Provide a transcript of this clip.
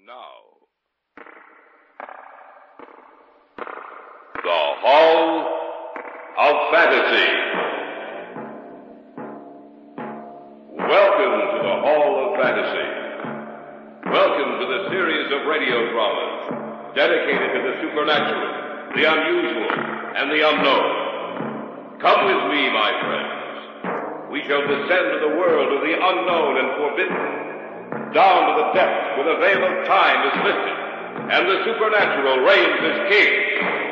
now. The Hall of Fantasy. Welcome to the Hall of Fantasy. Welcome to the series of radio dramas dedicated to the supernatural, the unusual, and the unknown. Come with me, my friends. We shall descend to the world of the unknown and forbidden, down to the depths where the veil of time is lifted, and the supernatural reigns as king.